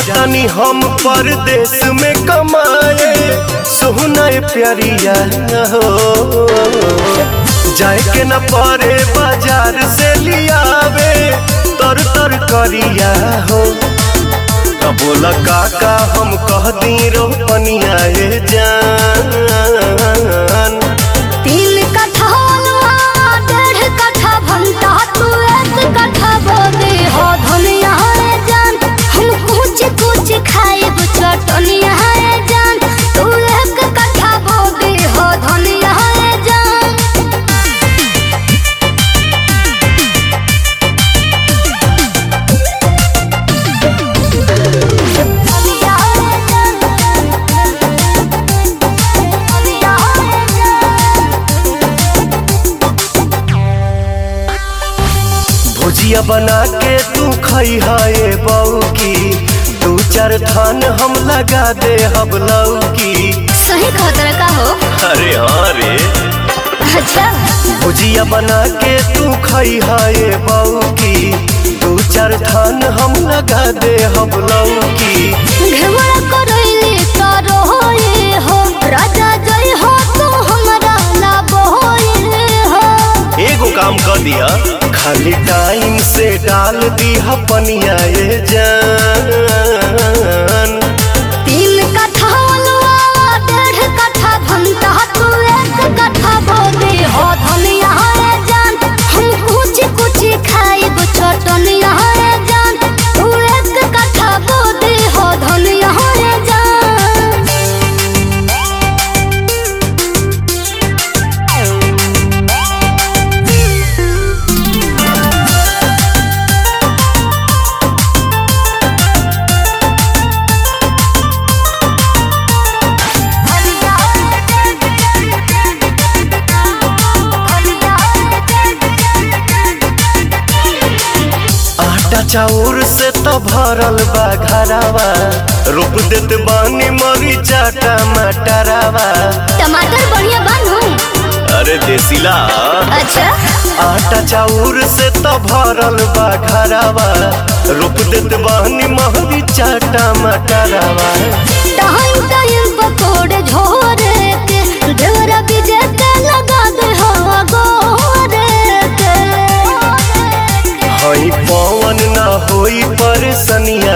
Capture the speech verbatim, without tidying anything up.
जातानी हम परदेश में कमाए सोहना प्यारिया हो जाए के न परे बाजार से लियावे तर तर करिया हो तब बोला काका हम कह दी रोपनिया जान तीन कट्ठा डेढ़ कट्ठा भंटा तू एक कट्ठा बोदे हो धनिया जान हम कुछ कुछ खाए चटनिया जान तू एक कट्ठा बोदे हो धनिया जान भुजिया बना के तू खाई है बऊ की दू चार थान हम लगा दे हम लौकी। सही खतरा का हो अरे हाँ रे अच्छा भुजिया बना के तू खाई है बऊ की दू चार थान हम लगा दे हम लौकी। घेवड़ा करैले तारो होए हो राजा जय हो तू हमरा ना बोए हो एगो काम कर दिया खाली टाइम से डाल दी पनिया ये जान तीन कट्ठा अलुआ डेढ़ कट्ठा भंटा तू एक कट्ठा बोदे हो धनिया जान हम कुछ कुछ खाए चटनिया जान तू एक कट्ठा बोदे हो धनिया जान आटा चाउर से तो भरल बा घरावा रोप देत बानी मरीचा टमाटरावा। टमाटर बढ़िया बनू अरे देसीला अच्छा आटा चाउर से तो भरल बा घरावा रोप देत बानी मरीचा टमाटरावा। टाइम टाइम पकोड़े झोरे के ढेरा बीजे के लगा दे हो गोरे के हई पवन ना होई परेशानिया